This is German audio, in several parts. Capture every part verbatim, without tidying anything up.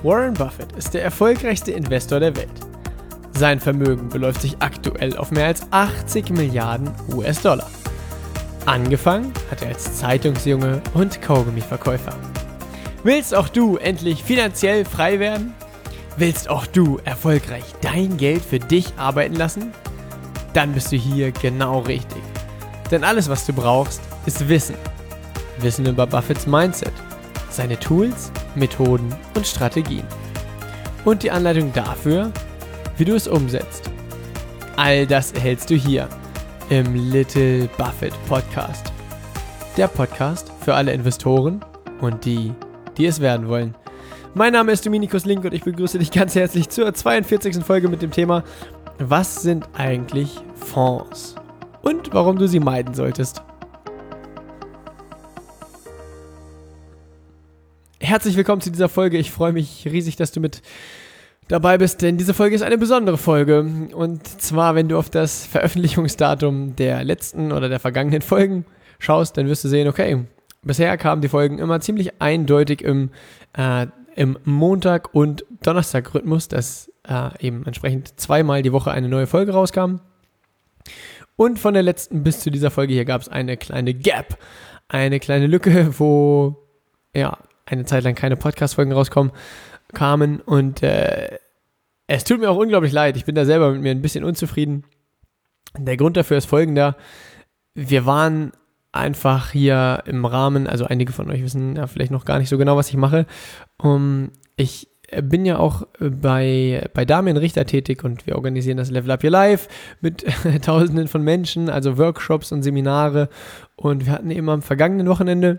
Warren Buffett ist der erfolgreichste Investor der Welt. Sein Vermögen beläuft sich aktuell auf mehr als achtzig Milliarden U S-Dollar. Angefangen hat er als Zeitungsjunge und Kaugummiverkäufer. Willst auch du endlich finanziell frei werden? Willst auch du erfolgreich dein Geld für dich arbeiten lassen? Dann bist du hier genau richtig. Denn alles, was du brauchst, ist Wissen. Wissen über Buffetts Mindset, seine Tools, Methoden und Strategien. Und die Anleitung dafür, wie du es umsetzt. All das erhältst du hier im Little Buffett Podcast. Der Podcast für alle Investoren und die, die es werden wollen. Mein Name ist Dominikus Link und ich begrüße dich ganz herzlich zur zweiundvierzigsten Folge mit dem Thema: Was sind eigentlich Fonds und warum du sie meiden solltest? Herzlich willkommen zu dieser Folge. Ich freue mich riesig, dass du mit dabei bist, denn diese Folge ist eine besondere Folge. Und zwar, wenn du auf das Veröffentlichungsdatum der letzten oder der vergangenen Folgen schaust, dann wirst du sehen, okay, bisher kamen die Folgen immer ziemlich eindeutig im, äh, im Montag- und Donnerstag-Rhythmus, dass äh, eben entsprechend zweimal die Woche eine neue Folge rauskam. Und von der letzten bis zu dieser Folge hier gab es eine kleine Gap, eine kleine Lücke, wo ja eine Zeit lang keine Podcast-Folgen rauskommen, kamen und äh, es tut mir auch unglaublich leid. Ich bin da selber mit mir ein bisschen unzufrieden. Der Grund dafür ist folgender: Wir waren einfach hier im Rahmen, also einige von euch wissen ja vielleicht noch gar nicht so genau, was ich mache. Um, ich bin ja auch bei, bei Damian Richter tätig und wir organisieren das Level Up Your Life mit Tausenden von Menschen, also Workshops und Seminare. Und wir hatten eben am vergangenen Wochenende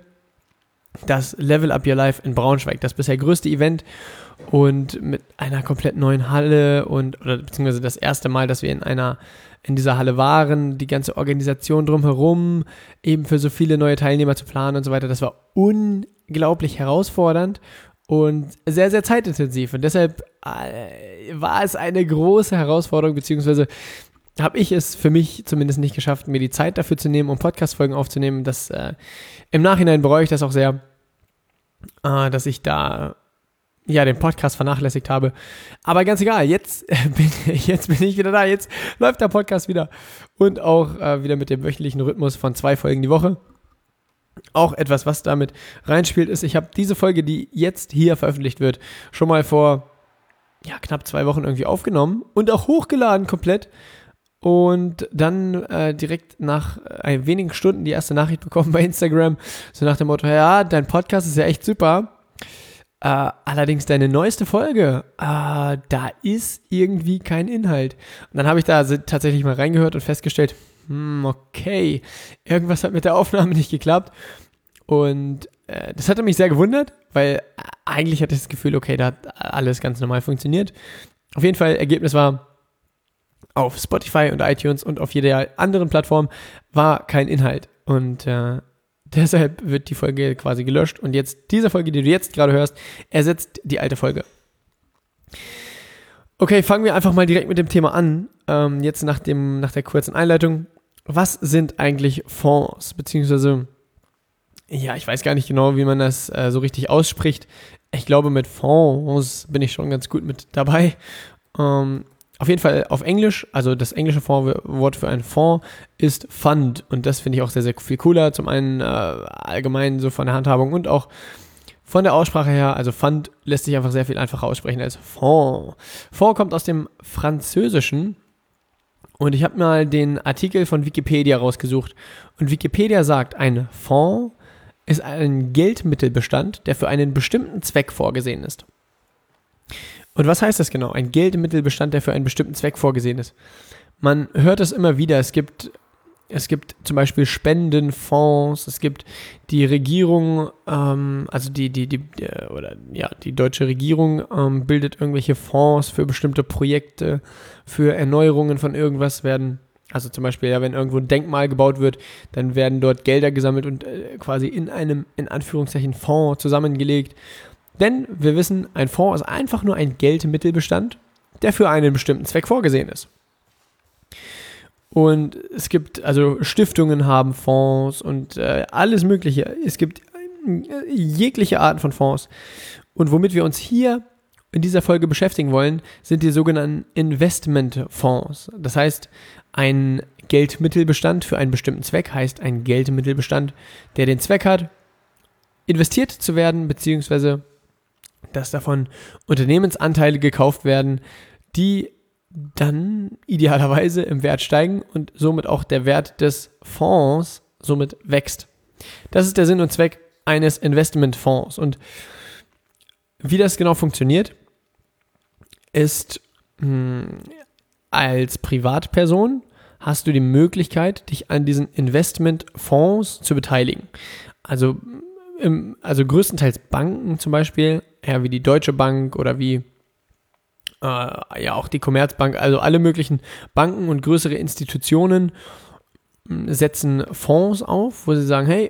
das Level Up Your Life in Braunschweig, das bisher größte Event und mit einer komplett neuen Halle und oder beziehungsweise das erste Mal, dass wir in einer in dieser Halle waren, die ganze Organisation drumherum, eben für so viele neue Teilnehmer zu planen und so weiter. Das war unglaublich herausfordernd und sehr, sehr zeitintensiv und deshalb äh, war es eine große Herausforderung, beziehungsweise habe ich es für mich zumindest nicht geschafft, mir die Zeit dafür zu nehmen, um Podcast-Folgen aufzunehmen. Das, äh, im Nachhinein bereue ich das auch sehr, äh, dass ich da ja den Podcast vernachlässigt habe. Aber ganz egal, jetzt, äh, bin, jetzt bin ich wieder da. Jetzt läuft der Podcast wieder. Und auch äh, wieder mit dem wöchentlichen Rhythmus von zwei Folgen die Woche. Auch etwas, was damit reinspielt, ist, ich habe diese Folge, die jetzt hier veröffentlicht wird, schon mal vor ja, knapp zwei Wochen irgendwie aufgenommen und auch hochgeladen komplett. Und dann äh, direkt nach äh, wenigen Stunden die erste Nachricht bekommen bei Instagram, so nach dem Motto: Ja, dein Podcast ist ja echt super, äh, allerdings deine neueste Folge, äh, da ist irgendwie kein Inhalt. Und dann habe ich da tatsächlich mal reingehört und festgestellt, hm, okay, irgendwas hat mit der Aufnahme nicht geklappt. Und äh, das hatte mich sehr gewundert, weil eigentlich hatte ich das Gefühl, okay, da hat alles ganz normal funktioniert. Auf jeden Fall, Ergebnis war: Auf Spotify und iTunes und auf jeder anderen Plattform war kein Inhalt. Und äh, deshalb wird die Folge quasi gelöscht. Und jetzt, diese Folge, die du jetzt gerade hörst, ersetzt die alte Folge. Okay, fangen wir einfach mal direkt mit dem Thema an. Ähm, jetzt nach, dem, nach der kurzen Einleitung. Was sind eigentlich Fonds? Beziehungsweise, ja, ich weiß gar nicht genau, wie man das äh, so richtig ausspricht. Ich glaube, mit Fonds bin ich schon ganz gut mit dabei. Ähm, Auf jeden Fall auf Englisch, also das englische Wort für einen Fonds ist Fund und das finde ich auch sehr, sehr viel cooler. Zum einen äh, allgemein so von der Handhabung und auch von der Aussprache her, also Fund lässt sich einfach sehr viel einfacher aussprechen als Fonds. Fonds kommt aus dem Französischen und ich habe mal den Artikel von Wikipedia rausgesucht und Wikipedia sagt, ein Fonds ist ein Geldmittelbestand, der für einen bestimmten Zweck vorgesehen ist. Und was heißt das genau? Ein Geldmittelbestand, der für einen bestimmten Zweck vorgesehen ist. Man hört es immer wieder. Es gibt, es gibt zum Beispiel Spendenfonds. Es gibt die Regierung, ähm, also die, die, die, oder ja, die deutsche Regierung ähm, bildet irgendwelche Fonds für bestimmte Projekte, für Erneuerungen von irgendwas werden. Also zum Beispiel, ja, wenn irgendwo ein Denkmal gebaut wird, dann werden dort Gelder gesammelt und äh, quasi in einem, in Anführungszeichen, Fonds zusammengelegt. Denn wir wissen, ein Fonds ist einfach nur ein Geldmittelbestand, der für einen bestimmten Zweck vorgesehen ist. Und es gibt, also Stiftungen haben Fonds und äh, alles Mögliche. Es gibt äh, jegliche Arten von Fonds. Und womit wir uns hier in dieser Folge beschäftigen wollen, sind die sogenannten Investmentfonds. Das heißt, ein Geldmittelbestand für einen bestimmten Zweck heißt ein Geldmittelbestand, der den Zweck hat, investiert zu werden, beziehungsweise dass davon Unternehmensanteile gekauft werden, die dann idealerweise im Wert steigen und somit auch der Wert des Fonds somit wächst. Das ist der Sinn und Zweck eines Investmentfonds. Und wie das genau funktioniert, ist mh, als Privatperson hast du die Möglichkeit, dich an diesen Investmentfonds zu beteiligen. Also, im, also größtenteils Banken zum Beispiel, ja, wie die Deutsche Bank oder wie äh, ja auch die Commerzbank, also alle möglichen Banken und größere Institutionen setzen Fonds auf, wo sie sagen, hey,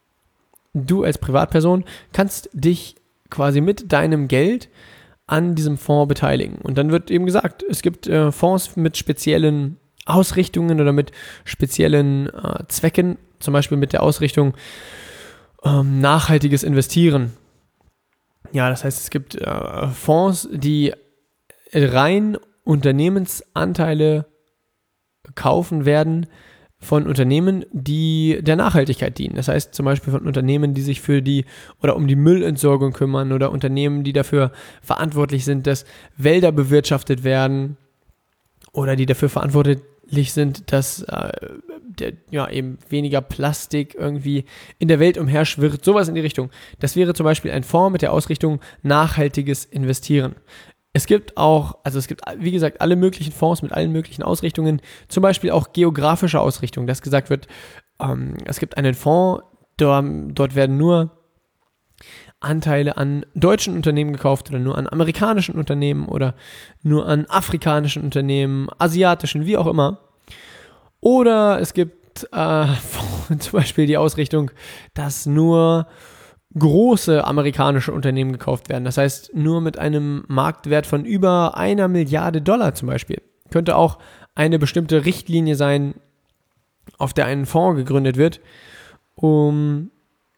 du als Privatperson kannst dich quasi mit deinem Geld an diesem Fonds beteiligen. Und dann wird eben gesagt, es gibt äh, Fonds mit speziellen Ausrichtungen oder mit speziellen äh, Zwecken, zum Beispiel mit der Ausrichtung ähm, nachhaltiges Investieren. Ja, das heißt, es gibt äh, Fonds, die rein Unternehmensanteile kaufen werden von Unternehmen, die der Nachhaltigkeit dienen. Das heißt zum Beispiel von Unternehmen, die sich für die oder um die Müllentsorgung kümmern oder Unternehmen, die dafür verantwortlich sind, dass Wälder bewirtschaftet werden oder die dafür verantwortlich sind, dass äh, der, ja, eben weniger Plastik irgendwie in der Welt umherschwirrt. Sowas in die Richtung. Das wäre zum Beispiel ein Fonds mit der Ausrichtung nachhaltiges Investieren. Es gibt auch, also es gibt, wie gesagt, alle möglichen Fonds mit allen möglichen Ausrichtungen, zum Beispiel auch geografische Ausrichtungen, dass gesagt wird, ähm, es gibt einen Fonds, dort, dort werden nur Anteile an deutschen Unternehmen gekauft oder nur an amerikanischen Unternehmen oder nur an afrikanischen Unternehmen, asiatischen, wie auch immer. Oder es gibt äh, zum Beispiel die Ausrichtung, dass nur große amerikanische Unternehmen gekauft werden. Das heißt, nur mit einem Marktwert von über einer Milliarde Dollar zum Beispiel. Könnte auch eine bestimmte Richtlinie sein, auf der ein Fonds gegründet wird. Um,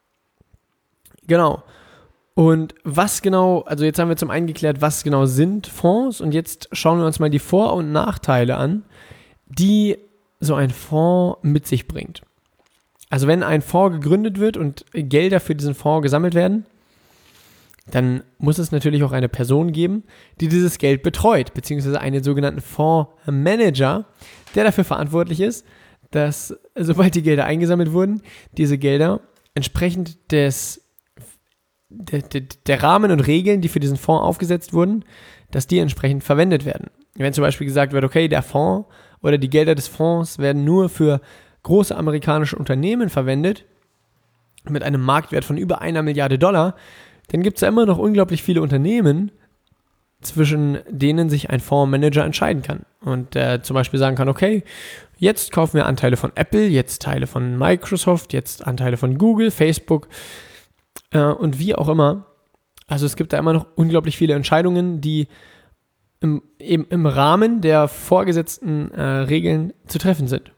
genau. Und was genau, also jetzt haben wir zum einen geklärt, was genau sind Fonds und jetzt schauen wir uns mal die Vor- und Nachteile an, die so ein Fonds mit sich bringt. Also wenn ein Fonds gegründet wird und Gelder für diesen Fonds gesammelt werden, dann muss es natürlich auch eine Person geben, die dieses Geld betreut, beziehungsweise einen sogenannten Fondsmanager, der dafür verantwortlich ist, dass sobald die Gelder eingesammelt wurden, diese Gelder entsprechend des, der, der, der Rahmen und Regeln, die für diesen Fonds aufgesetzt wurden, dass die entsprechend verwendet werden. Wenn zum Beispiel gesagt wird, okay, der Fonds oder die Gelder des Fonds werden nur für große amerikanische Unternehmen verwendet, mit einem Marktwert von über einer Milliarde Dollar, dann gibt es ja immer noch unglaublich viele Unternehmen, zwischen denen sich ein Fondsmanager entscheiden kann. Und der zum Beispiel sagen kann, okay, jetzt kaufen wir Anteile von Apple, jetzt Teile von Microsoft, jetzt Anteile von Google, Facebook äh, und wie auch immer. Also es gibt da immer noch unglaublich viele Entscheidungen, die im, eben im Rahmen der vorgesetzten äh, Regeln zu treffen sind.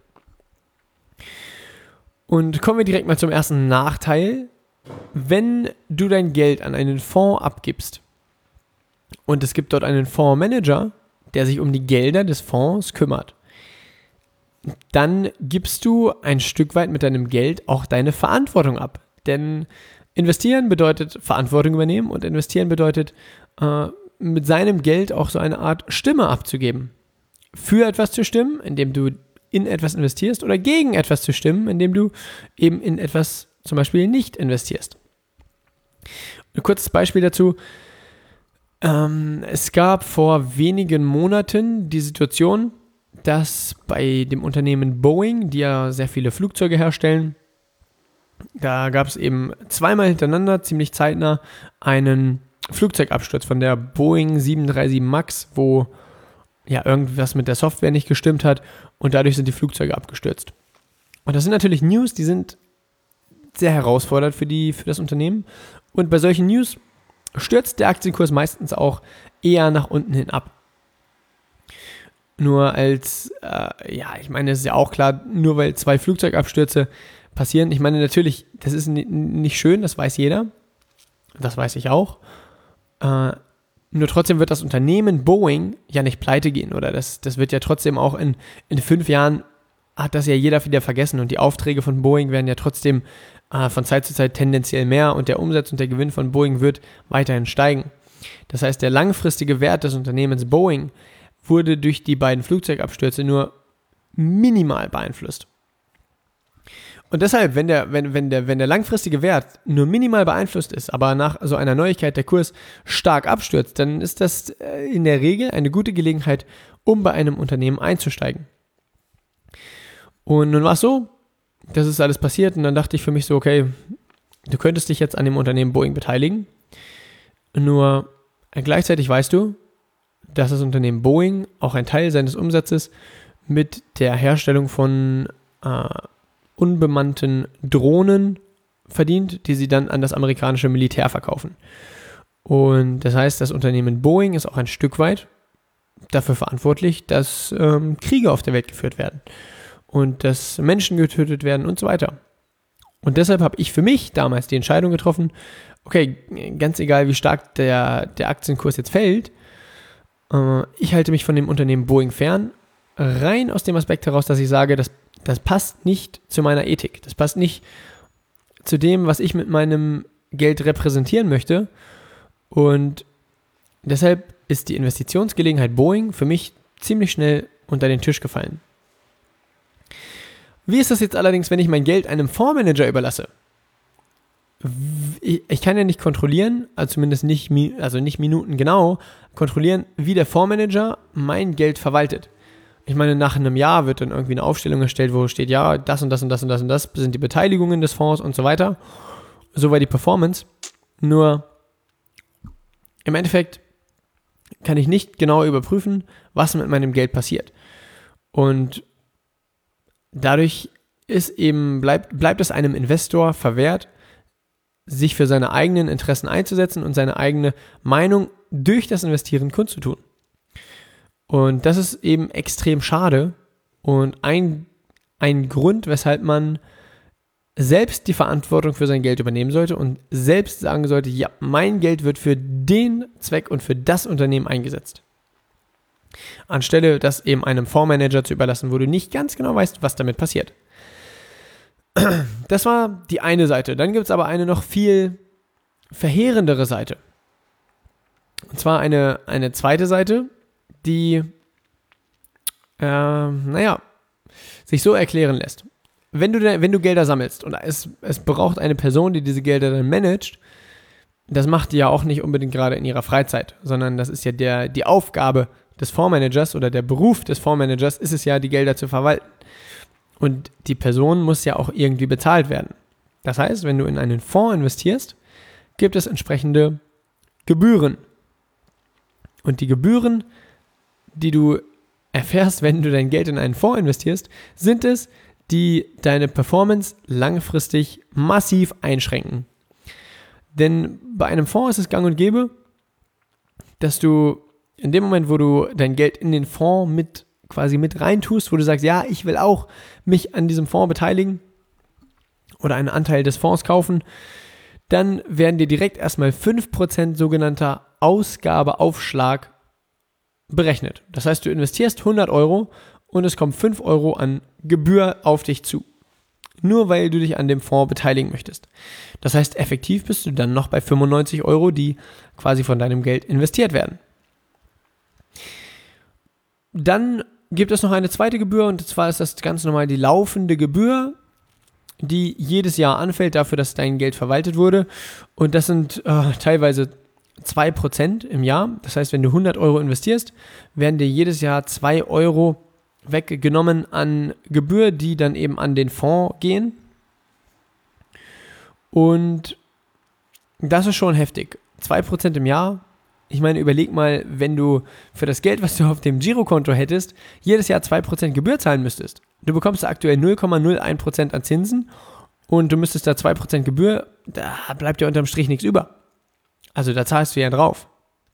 Und kommen wir direkt mal zum ersten Nachteil. Wenn du dein Geld an einen Fonds abgibst und es gibt dort einen Fondsmanager, der sich um die Gelder des Fonds kümmert, dann gibst du ein Stück weit mit deinem Geld auch deine Verantwortung ab. Denn investieren bedeutet Verantwortung übernehmen und investieren bedeutet äh, mit seinem Geld auch so eine Art Stimme abzugeben. Für etwas zu stimmen, indem du in etwas investierst oder gegen etwas zu stimmen, indem du eben in etwas zum Beispiel nicht investierst. Ein kurzes Beispiel dazu. Ähm, es gab vor wenigen Monaten die Situation, dass bei dem Unternehmen Boeing, die ja sehr viele Flugzeuge herstellen, da gab es eben zweimal hintereinander, ziemlich zeitnah, einen Flugzeugabsturz von der Boeing sieben drei sieben Max, wo ja irgendwas mit der Software nicht gestimmt hat und dadurch sind die Flugzeuge abgestürzt. Und das sind natürlich News, die sind sehr herausfordernd für, die, für das Unternehmen. Und bei solchen News stürzt der Aktienkurs meistens auch eher nach unten hin ab. Nur als, äh, ja, ich meine, es ist ja auch klar, nur weil zwei Flugzeugabstürze passieren, ich meine natürlich, das ist n- nicht schön, das weiß jeder, das weiß ich auch. Äh, Nur trotzdem wird das Unternehmen Boeing ja nicht pleite gehen, oder? Das, das wird ja trotzdem auch in, in fünf Jahren, hat das ja jeder wieder vergessen, und die Aufträge von Boeing werden ja trotzdem äh, von Zeit zu Zeit tendenziell mehr, und der Umsatz und der Gewinn von Boeing wird weiterhin steigen. Das heißt, der langfristige Wert des Unternehmens Boeing wurde durch die beiden Flugzeugabstürze nur minimal beeinflusst. Und deshalb, wenn der, wenn, wenn, der, wenn der langfristige Wert nur minimal beeinflusst ist, aber nach so einer Neuigkeit der Kurs stark abstürzt, dann ist das in der Regel eine gute Gelegenheit, um bei einem Unternehmen einzusteigen. Und nun war es so, das ist alles passiert, und dann dachte ich für mich so, okay, du könntest dich jetzt an dem Unternehmen Boeing beteiligen, nur gleichzeitig weißt du, dass das Unternehmen Boeing auch einen Teil seines Umsatzes mit der Herstellung von äh, unbemannten Drohnen verdient, die sie dann an das amerikanische Militär verkaufen. Und das heißt, das Unternehmen Boeing ist auch ein Stück weit dafür verantwortlich, dass ähm, Kriege auf der Welt geführt werden und dass Menschen getötet werden und so weiter. Und deshalb habe ich für mich damals die Entscheidung getroffen, okay, ganz egal wie stark der, der Aktienkurs jetzt fällt, äh, ich halte mich von dem Unternehmen Boeing fern, rein aus dem Aspekt heraus, dass ich sage, das, das passt nicht zu meiner Ethik. Das passt nicht zu dem, was ich mit meinem Geld repräsentieren möchte. Und deshalb ist die Investitionsgelegenheit Boeing für mich ziemlich schnell unter den Tisch gefallen. Wie ist das jetzt allerdings, wenn ich mein Geld einem Fondsmanager überlasse? Ich kann ja nicht kontrollieren, also zumindest nicht, also nicht minutengenau, kontrollieren, wie der Fondsmanager mein Geld verwaltet. Ich meine, nach einem Jahr wird dann irgendwie eine Aufstellung erstellt, wo steht, ja, das und das und das und das und das sind die Beteiligungen des Fonds und so weiter. Soweit die Performance. Nur im Endeffekt kann ich nicht genau überprüfen, was mit meinem Geld passiert. Und dadurch ist eben, bleibt, bleibt es einem Investor verwehrt, sich für seine eigenen Interessen einzusetzen und seine eigene Meinung durch das Investieren kundzutun. Und das ist eben extrem schade und ein, ein Grund, weshalb man selbst die Verantwortung für sein Geld übernehmen sollte und selbst sagen sollte, ja, mein Geld wird für den Zweck und für das Unternehmen eingesetzt. Anstelle das eben einem Fondsmanager zu überlassen, wo du nicht ganz genau weißt, was damit passiert. Das war die eine Seite. Dann gibt es aber eine noch viel verheerendere Seite. Und zwar eine, eine zweite Seite, die, äh, naja, sich so erklären lässt. Wenn du, wenn du Gelder sammelst und es, es braucht eine Person, die diese Gelder dann managt, das macht die ja auch nicht unbedingt gerade in ihrer Freizeit, sondern das ist ja der, die Aufgabe des Fondsmanagers oder der Beruf des Fondsmanagers ist es ja, die Gelder zu verwalten. Und die Person muss ja auch irgendwie bezahlt werden. Das heißt, wenn du in einen Fonds investierst, gibt es entsprechende Gebühren. Und die Gebühren, die du erfährst, wenn du dein Geld in einen Fonds investierst, sind es, die deine Performance langfristig massiv einschränken. Denn bei einem Fonds ist es gang und gäbe, dass du in dem Moment, wo du dein Geld in den Fonds mit quasi mit reintust, wo du sagst, ja, ich will auch mich an diesem Fonds beteiligen oder einen Anteil des Fonds kaufen, dann werden dir direkt erstmal fünf Prozent sogenannter Ausgabeaufschlag berechnet. Das heißt, du investierst hundert Euro und es kommen fünf Euro an Gebühr auf dich zu. Nur weil du dich an dem Fonds beteiligen möchtest. Das heißt, effektiv bist du dann noch bei fünfundneunzig Euro, die quasi von deinem Geld investiert werden. Dann gibt es noch eine zweite Gebühr, und zwar ist das ganz normal die laufende Gebühr, die jedes Jahr anfällt dafür, dass dein Geld verwaltet wurde. Und das sind äh, teilweise zwei Prozent im Jahr. Das heißt, wenn du hundert Euro investierst, werden dir jedes Jahr zwei Euro weggenommen an Gebühr, die dann eben an den Fonds gehen. Und das ist schon heftig. zwei Prozent im Jahr. Ich meine, überleg mal, wenn du für das Geld, was du auf dem Girokonto hättest, jedes Jahr zwei Prozent Gebühr zahlen müsstest. Du bekommst aktuell null Komma null eins Prozent an Zinsen und du müsstest da zwei Prozent Gebühr, da bleibt ja unterm Strich nichts über. Also da zahlst du ja drauf.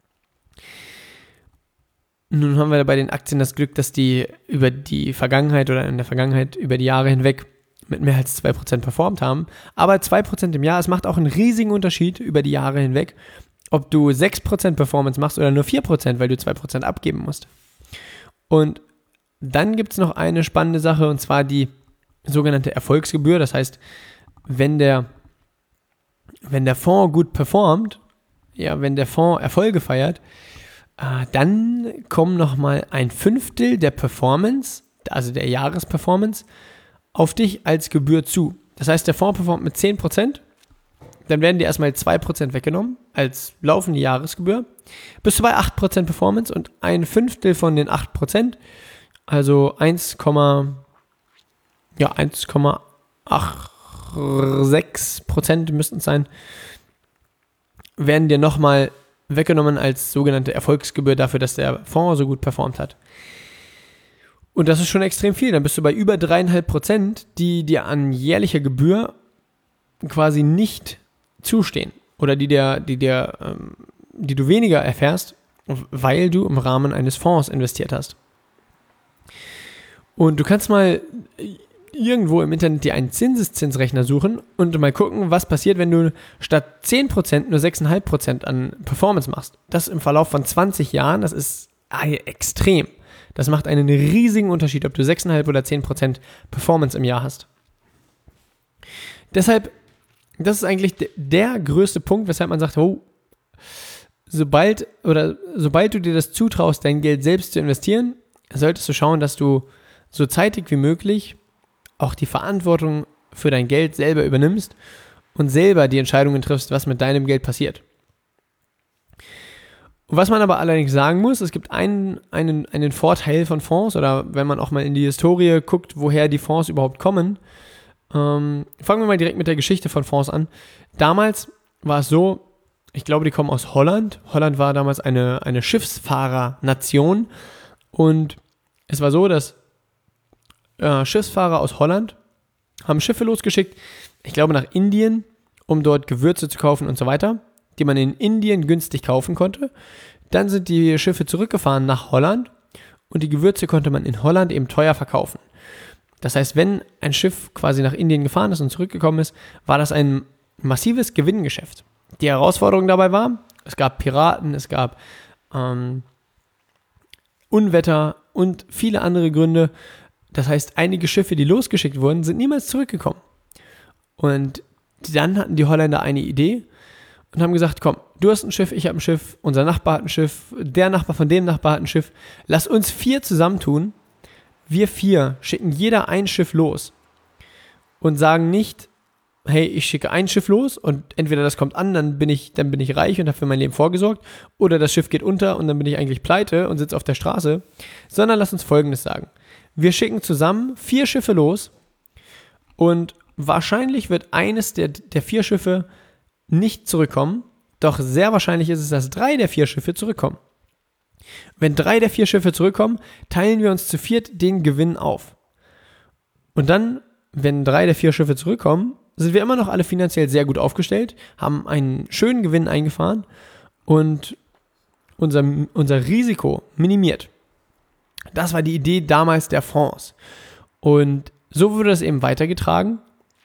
Nun haben wir bei den Aktien das Glück, dass die über die Vergangenheit oder in der Vergangenheit über die Jahre hinweg mit mehr als zwei Prozent performt haben. Aber zwei Prozent im Jahr, es macht auch einen riesigen Unterschied über die Jahre hinweg, ob du sechs Prozent Performance machst oder nur vier Prozent, weil du zwei Prozent abgeben musst. Und dann gibt es noch eine spannende Sache, und zwar die sogenannte Erfolgsgebühr. Das heißt, wenn der, wenn der Fonds gut performt, ja, wenn der Fonds Erfolge feiert, äh, dann kommen nochmal ein Fünftel der Performance, also der Jahresperformance, auf dich als Gebühr zu. Das heißt, der Fonds performt mit zehn Prozent, dann werden dir erstmal zwei Prozent weggenommen als laufende Jahresgebühr. Bist du bei acht Prozent Performance und ein Fünftel von den acht Prozent, also eins, ja, eins Komma sechsundachtzig Prozent müssten es sein, werden dir nochmal weggenommen als sogenannte Erfolgsgebühr dafür, dass der Fonds so gut performt hat. Und das ist schon extrem viel. Dann bist du bei über dreieinhalb Prozent, die dir an jährlicher Gebühr quasi nicht zustehen oder die dir, die dir, ähm, die du weniger erfährst, weil du im Rahmen eines Fonds investiert hast. Und du kannst mal irgendwo im Internet dir einen Zinseszinsrechner suchen und mal gucken, was passiert, wenn du statt zehn Prozent nur sechs Komma fünf Prozent an Performance machst. Das im Verlauf von zwanzig Jahren, das ist extrem. Das macht einen riesigen Unterschied, ob du sechs Komma fünf oder zehn Prozent Performance im Jahr hast. Deshalb, das ist eigentlich de- der größte Punkt, weshalb man sagt, oh, sobald, oder sobald du dir das zutraust, dein Geld selbst zu investieren, solltest du schauen, dass du so zeitig wie möglich auch die Verantwortung für dein Geld selber übernimmst und selber die Entscheidungen triffst, was mit deinem Geld passiert. Was man aber allerdings sagen muss, es gibt einen, einen, einen Vorteil von Fonds, oder wenn man auch mal in die Historie guckt, woher die Fonds überhaupt kommen. Ähm, fangen wir mal direkt mit der Geschichte von Fonds an. Damals war es so, ich glaube, die kommen aus Holland. Holland war damals eine, eine Schiffsfahrernation und es war so, dass äh, Schiffsfahrer aus Holland haben Schiffe losgeschickt, ich glaube nach Indien, um dort Gewürze zu kaufen und so weiter, die man in Indien günstig kaufen konnte. Dann sind die Schiffe zurückgefahren nach Holland und die Gewürze konnte man in Holland eben teuer verkaufen. Das heißt, wenn ein Schiff quasi nach Indien gefahren ist und zurückgekommen ist, war das ein massives Gewinngeschäft. Die Herausforderung dabei war, es gab Piraten, es gab ähm, Unwetter und viele andere Gründe. Das heißt, einige Schiffe, die losgeschickt wurden, sind niemals zurückgekommen. Und dann hatten die Holländer eine Idee und haben gesagt, komm, du hast ein Schiff, ich habe ein Schiff, unser Nachbar hat ein Schiff, der Nachbar von dem Nachbar hat ein Schiff. Lass uns vier zusammentun. Wir vier schicken jeder ein Schiff los und sagen nicht, hey, ich schicke ein Schiff los und entweder das kommt an, dann bin ich, dann bin ich reich und habe für mein Leben vorgesorgt, oder das Schiff geht unter und dann bin ich eigentlich pleite und sitze auf der Straße, sondern lass uns Folgendes sagen. Wir schicken zusammen vier Schiffe los und wahrscheinlich wird eines der, der vier Schiffe nicht zurückkommen, doch sehr wahrscheinlich ist es, dass drei der vier Schiffe zurückkommen. Wenn drei der vier Schiffe zurückkommen, teilen wir uns zu viert den Gewinn auf. Und dann, wenn drei der vier Schiffe zurückkommen, sind wir immer noch alle finanziell sehr gut aufgestellt, haben einen schönen Gewinn eingefahren und unser, unser Risiko minimiert. Das war die Idee damals der Fonds. Und so wurde das eben weitergetragen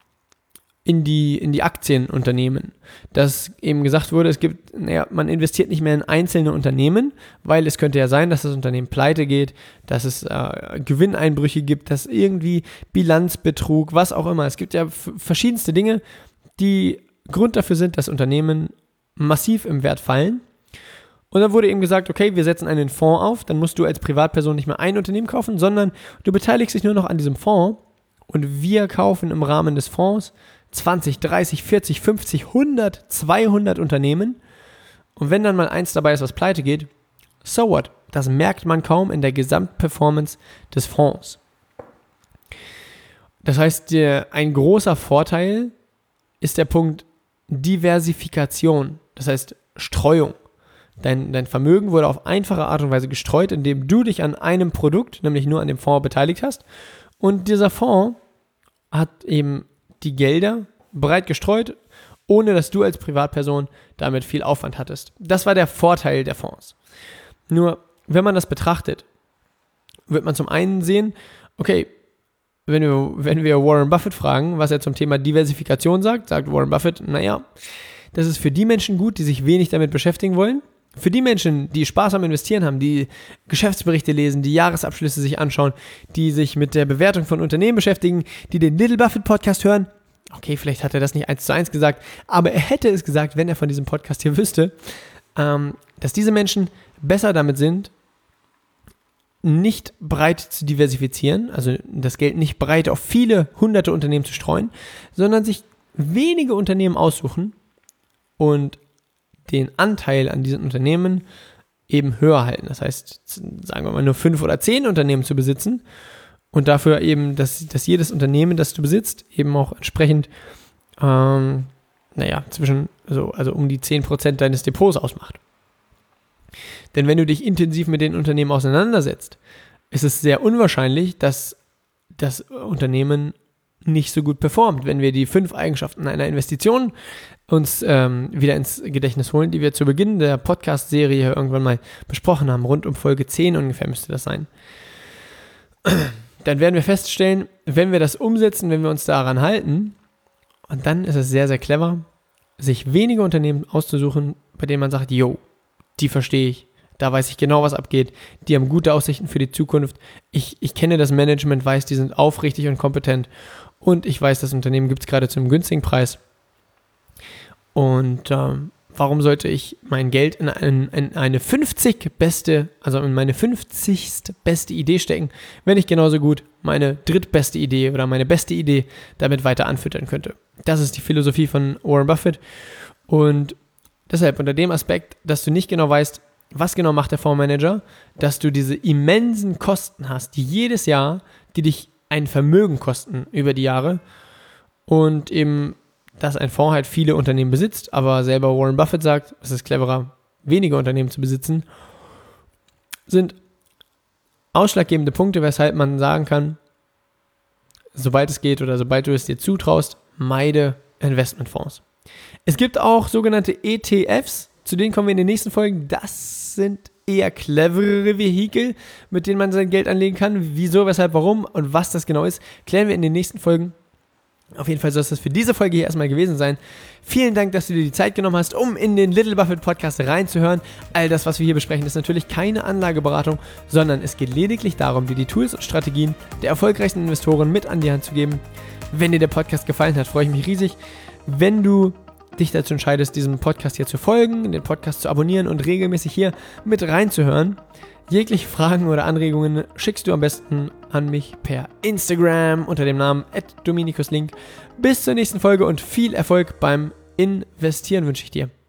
in die, in die Aktienunternehmen. Dass eben gesagt wurde, es gibt, naja, man investiert nicht mehr in einzelne Unternehmen, weil es könnte ja sein, dass das Unternehmen pleite geht, dass es äh, Gewinneinbrüche gibt, dass irgendwie Bilanzbetrug, was auch immer. Es gibt ja f- verschiedenste Dinge, die Grund dafür sind, dass Unternehmen massiv im Wert fallen. Und dann wurde eben gesagt, okay, wir setzen einen Fonds auf, dann musst du als Privatperson nicht mehr ein Unternehmen kaufen, sondern du beteiligst dich nur noch an diesem Fonds und wir kaufen im Rahmen des Fonds zwanzig, dreißig, vierzig, fünfzig, hundert, zweihundert Unternehmen. Und wenn dann mal eins dabei ist, was pleite geht, so what? Das merkt man kaum in der Gesamtperformance des Fonds. Das heißt, der, ein großer Vorteil ist der Punkt Diversifikation, das heißt Streuung. Dein, dein Vermögen wurde auf einfache Art und Weise gestreut, indem du dich an einem Produkt, nämlich nur an dem Fonds, beteiligt hast. Und dieser Fonds hat eben die Gelder breit gestreut, ohne dass du als Privatperson damit viel Aufwand hattest. Das war der Vorteil der Fonds. Nur, wenn man das betrachtet, wird man zum einen sehen, okay, wenn wir, wenn wir Warren Buffett fragen, was er zum Thema Diversifikation sagt, sagt Warren Buffett, naja, Das ist für die Menschen gut, die sich wenig damit beschäftigen wollen. Für die Menschen, die Spaß am Investieren haben, die Geschäftsberichte lesen, die Jahresabschlüsse sich anschauen, die sich mit der Bewertung von Unternehmen beschäftigen, die den Little Buffett Podcast hören. Okay, vielleicht hat er das nicht eins zu eins gesagt, aber er hätte es gesagt, wenn er von diesem Podcast hier wüsste, ähm, dass diese Menschen besser damit sind, nicht breit zu diversifizieren, also das Geld nicht breit auf viele hunderte Unternehmen zu streuen, sondern sich wenige Unternehmen aussuchen und den Anteil an diesen Unternehmen eben höher halten. Das heißt, sagen wir mal, nur fünf oder zehn Unternehmen zu besitzen und dafür eben, dass, dass jedes Unternehmen, das du besitzt, eben auch entsprechend, ähm, naja, zwischen, also, also um die zehn Prozent deines Depots ausmacht. Denn wenn du dich intensiv mit den Unternehmen auseinandersetzt, ist es sehr unwahrscheinlich, dass das Unternehmen nicht so gut performt. Wenn wir die fünf Eigenschaften einer Investition uns ähm, wieder ins Gedächtnis holen, die wir zu Beginn der Podcast-Serie irgendwann mal besprochen haben, rund um Folge zehn ungefähr müsste das sein, dann werden wir feststellen, wenn wir das umsetzen, wenn wir uns daran halten, und dann ist es sehr, sehr clever, sich wenige Unternehmen auszusuchen, bei denen man sagt, yo, die verstehe ich, da weiß ich genau, was abgeht, die haben gute Aussichten für die Zukunft, ich, ich kenne das Management, weiß, die sind aufrichtig und kompetent und ich weiß, das Unternehmen gibt es gerade zu einem günstigen Preis. Und ähm, warum sollte ich mein Geld in, ein, in eine fünfzig beste, also in meine fünfzigste beste Idee stecken, wenn ich genauso gut meine drittbeste Idee oder meine beste Idee damit weiter anfüttern könnte. Das ist die Philosophie von Warren Buffett. Und deshalb unter dem Aspekt, dass du nicht genau weißt, was genau macht der Fondsmanager, dass du diese immensen Kosten hast, die jedes Jahr, die dich ein Vermögen kosten über die Jahre und eben, dass ein Fonds halt viele Unternehmen besitzt, aber selber Warren Buffett sagt, es ist cleverer, weniger Unternehmen zu besitzen, sind ausschlaggebende Punkte, weshalb man sagen kann, sobald es geht oder sobald du es dir zutraust, meide Investmentfonds. Es gibt auch sogenannte E T Fs, zu denen kommen wir in den nächsten Folgen. Das sind eher cleverere Vehikel, mit denen man sein Geld anlegen kann. Wieso, weshalb, warum und was das genau ist, klären wir in den nächsten Folgen. Auf jeden Fall soll es das für diese Folge hier erstmal gewesen sein. Vielen Dank, dass du dir die Zeit genommen hast, um in den Little Buffett Podcast reinzuhören. All das, was wir hier besprechen, ist natürlich keine Anlageberatung, sondern es geht lediglich darum, dir die Tools und Strategien der erfolgreichsten Investoren mit an die Hand zu geben. Wenn dir der Podcast gefallen hat, freue ich mich riesig, wenn du dich dazu entscheidest, diesem Podcast hier zu folgen, den Podcast zu abonnieren und regelmäßig hier mit reinzuhören. Jegliche Fragen oder Anregungen schickst du am besten an mich per Instagram unter dem Namen at dominicuslink. Bis zur nächsten Folge und viel Erfolg beim Investieren wünsche ich dir.